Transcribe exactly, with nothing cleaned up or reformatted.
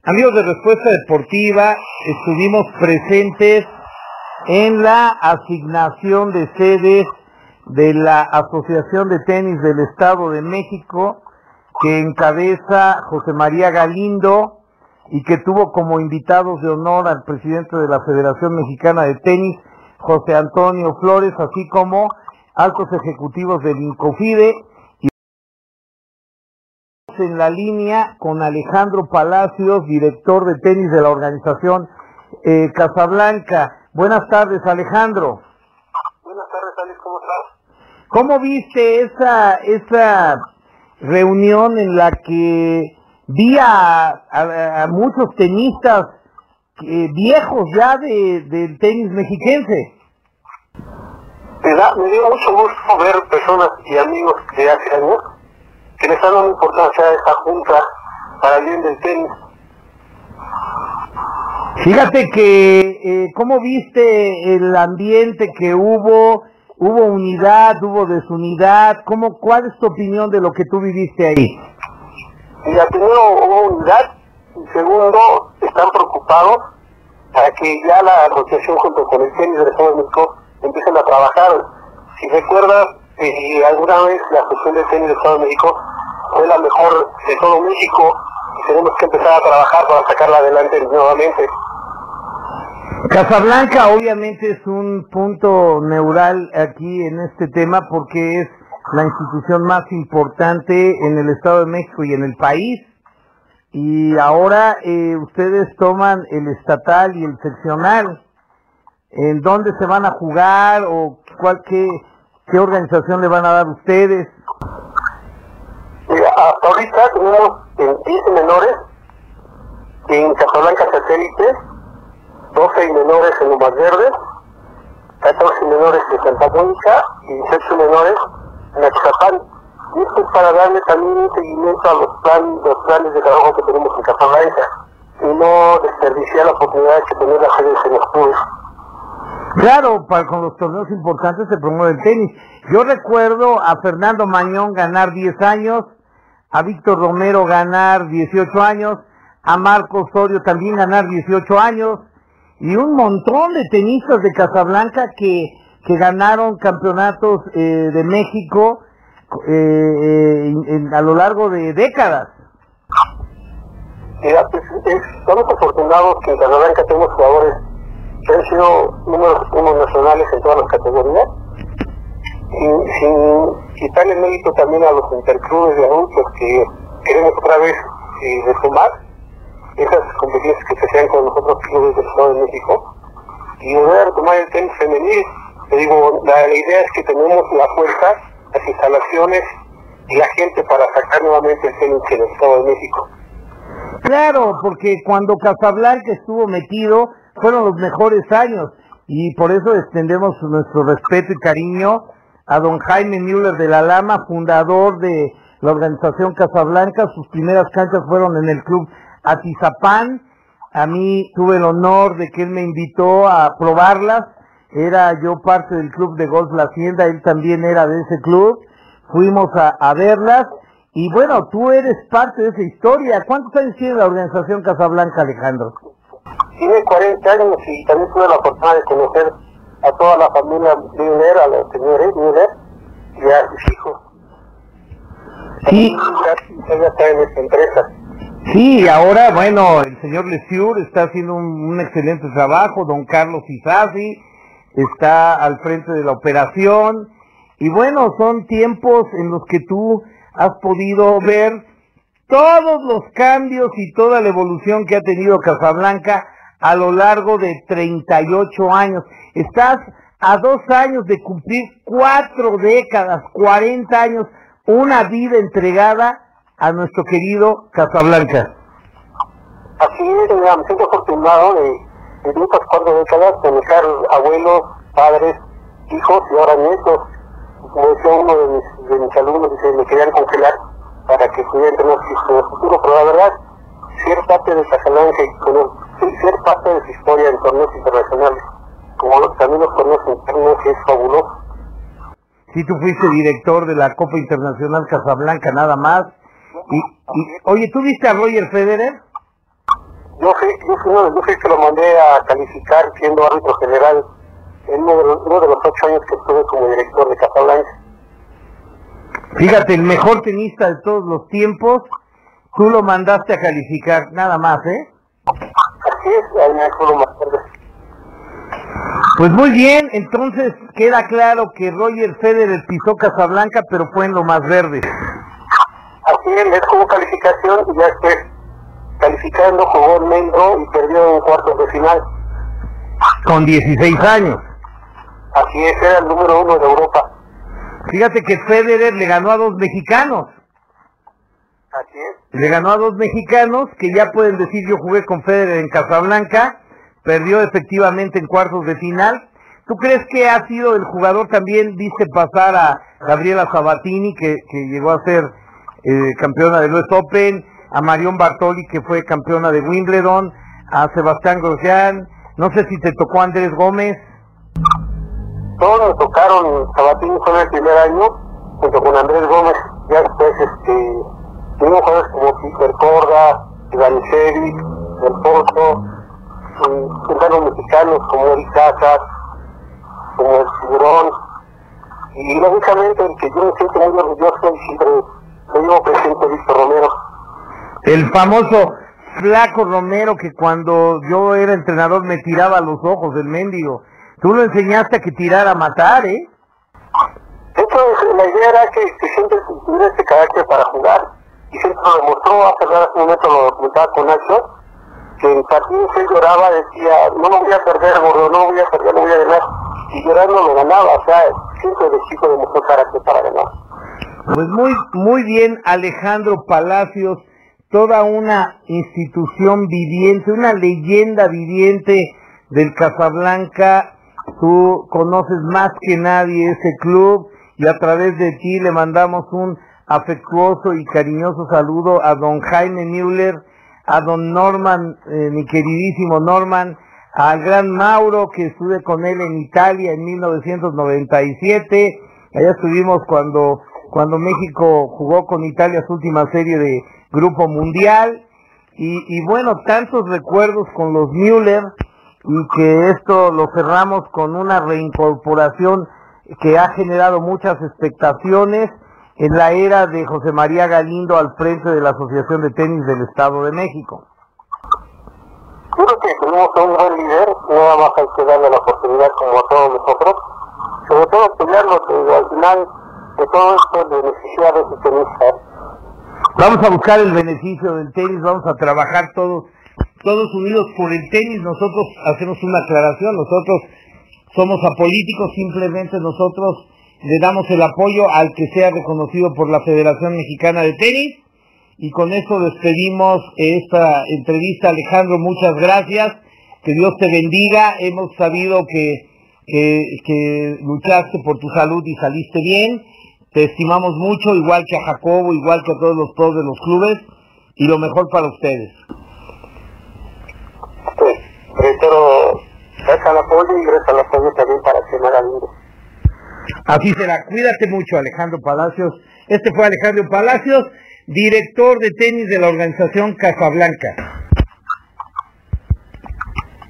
Amigos de Respuesta Deportiva, estuvimos presentes en la asignación de sedes de la Asociación de Tenis del Estado de México, que encabeza José María Galindo y que tuvo como invitados de honor al presidente de la Federación Mexicana de Tenis, José Antonio Flores, así como altos ejecutivos del INCOFIDE, y en la línea con Alejandro Palacios, director de tenis de la organización eh, Casablanca. Buenas tardes, Alejandro. Buenas tardes, Alex, ¿cómo estás? ¿Cómo viste esa esa reunión en la que vi a, a, a muchos tenistas eh, viejos ya de, del tenis mexiquense? Me, da, me dio mucho gusto ver personas y amigos de hace años que le están dando importancia a esta junta para el bien del tenis. Fíjate que, eh, ¿cómo viste el ambiente que hubo? ¿Hubo unidad, hubo desunidad? ¿Cómo, ¿Cuál es tu opinión de lo que tú viviste ahí? Mira, primero hubo unidad, y segundo, están preocupados para que ya la asociación junto con el tenis del Estado de México empiecen a trabajar. Si recuerdas, eh, alguna vez la Asociación de Tenis del Estado de México fue la mejor de todo México y tenemos que empezar a trabajar para sacarla adelante nuevamente. Casablanca obviamente es un punto neural aquí en este tema porque es la institución más importante en el Estado de México y en el país, y ahora eh, ustedes toman el estatal y el seccional. ¿En dónde se van a jugar o cuál, qué, qué organización le van a dar ustedes? Mira, hasta ahorita tenemos en diez menores en Casablanca Satélite, doce menores en Lomas Verdes, catorce menores en Santa Mónica y dieciocho menores en Axapán. Y esto es para darle también un seguimiento a los, plan, los planes de trabajo que tenemos en Casablanca y no desperdiciar la oportunidad que tener las sedes en los clubes. Claro, para, con los torneos importantes se promueve el tenis. Yo recuerdo a Fernando Mañón ganar diez años, a Víctor Romero ganar dieciocho años, a Marco Osorio también ganar dieciocho años, y un montón de tenistas de Casablanca que, que ganaron campeonatos eh, de México eh, eh, en, en, a lo largo de décadas. Mira, pues, es, estamos afortunados que en Casablanca tenemos jugadores que han sido números uno nacionales en todas las categorías, sin, sin quitarle mérito también a los interclubes de adultos que queremos otra vez eh, retomar esas competencias que se hacían con los otros clubes del Estado de México y volver a retomar el tenis femenil. Te digo, la, la idea es que tenemos la fuerza, las instalaciones y la gente para sacar nuevamente el tenis en el Estado de México. Claro, porque cuando Casablanca estuvo metido fueron los mejores años, y por eso extendemos nuestro respeto y cariño a don Jaime Müller de la Lama, fundador de la organización Casablanca. Sus primeras canchas fueron en el club Atizapán. A mí tuve el honor de que él me invitó a probarlas. Era yo parte del club de golf La Hacienda, él también era de ese club. Fuimos a, a verlas, y bueno, tú eres parte de esa historia. ¿Cuántos años tiene la organización Casablanca, Alejandro? Tiene cuarenta años y también tuve la fortuna de conocer a toda la familia Müller, a los señores Müller y a sus hijos. Sí. Ella está en esta empresa. Sí, ahora, bueno, el señor Lesiur está haciendo un, un excelente trabajo, don Carlos Izazi está al frente de la operación, y bueno, son tiempos en los que tú has podido ver todos los cambios y toda la evolución que ha tenido Casablanca a lo largo de treinta y ocho años. Estás a dos años de cumplir cuatro décadas, cuarenta años, una vida entregada a nuestro querido Casablanca. Así es, me siento afortunado de, de estas cuatro décadas de dejar abuelos, padres, hijos y ahora nietos. Como decía uno de mis, de mis alumnos, dice, me querían congelar para que pudiera tener en el futuro, pero la verdad, ser parte de Casablanca y ser parte de su historia en torneos internacionales, como los, también los torneos internos, es fabuloso. Sí, tú fuiste director de la Copa Internacional Casablanca, nada más. Y, y, oye, ¿tú viste a Roger Federer? yo fui, yo fui, yo fui que lo mandé a calificar siendo árbitro general en uno de los, uno de los ocho años que estuve como director de Casablanca. Fíjate, el mejor tenista de todos los tiempos, tú lo mandaste a calificar, nada más, ¿eh? Así es, ahí me acuerdo más tarde. Pues muy bien, entonces queda claro que Roger Federer pisó Casablanca, pero fue en lo más verde. Así es, es como calificación y ya después calificando jugó en Mendro y perdió en cuartos de final. Con dieciséis años. Así es, era el número uno de Europa. Fíjate que Federer le ganó a dos mexicanos. Así es. Le ganó a dos mexicanos que ya pueden decir yo jugué con Federer en Casablanca, perdió efectivamente en cuartos de final. ¿Tú crees que ha sido el jugador también, viste pasar a Gabriela Sabatini, que, que llegó a ser eh, campeona del U S Open, a Marion Bartoli, que fue campeona de Wimbledon, a Sebastián Grosjean, no sé si te tocó Andrés Gómez? Todos me tocaron, Sabatini fue en el primer año, junto con Andrés Gómez, ya después este, tuvimos jugadores como Peter Corda, Ivanisevic, Del Pozo, juntaron mexicanos como Eric Casas, como el Tiburón, y lógicamente el que yo me siento muy orgulloso y siempre lo llevo presente, Víctor Romero. El famoso Flaco Romero, que cuando yo era entrenador me tiraba los ojos del mendigo. Tú lo enseñaste a que tirara a matar, ¿eh? Entonces, la idea era que, que siempre tuviera ese carácter para jugar, y siempre lo demostró. Hace un momento lo documentaba con Nacho, que en partidos él lloraba, decía, no me voy a perder, gordo, no voy a perder, no voy a ganar, y llorando lo ganaba. O sea, siempre de chico demostró carácter para ganar. Pues muy, muy bien, Alejandro Palacios, toda una institución viviente, una leyenda viviente del Casablanca. Tú conoces más que nadie ese club y a través de ti le mandamos un afectuoso y cariñoso saludo a don Jaime Müller, a don Norman, eh, mi queridísimo Norman, al gran Mauro, que estuve con él en Italia en mil novecientos noventa y siete, allá estuvimos cuando, cuando México jugó con Italia su última serie de Grupo Mundial, y, y bueno, tantos recuerdos con los Müller, y que esto lo cerramos con una reincorporación que ha generado muchas expectaciones en la era de José María Galindo al frente de la Asociación de Tenis del Estado de México. Creo que tenemos a un buen líder, nada más hay que darle la oportunidad como a todos nosotros, sobre todo apoyarlo, que al final de todo esto beneficia a los tenistas. Vamos a buscar el beneficio del tenis, vamos a trabajar todos todos unidos por el tenis. Nosotros hacemos una aclaración, nosotros somos apolíticos, simplemente nosotros le damos el apoyo al que sea reconocido por la Federación Mexicana de Tenis, y con esto despedimos esta entrevista. Alejandro, muchas gracias, que Dios te bendiga. Hemos sabido que, que, que luchaste por tu salud y saliste bien, te estimamos mucho, igual que a Jacobo, igual que a todos los pros de los clubes, y lo mejor para ustedes. Pues, reitero, gracias al apoyo y gracias al apoyo también para Chema Galindo. Así será, cuídate mucho, Alejandro Palacios. Este fue Alejandro Palacios, director de tenis de la organización Casablanca.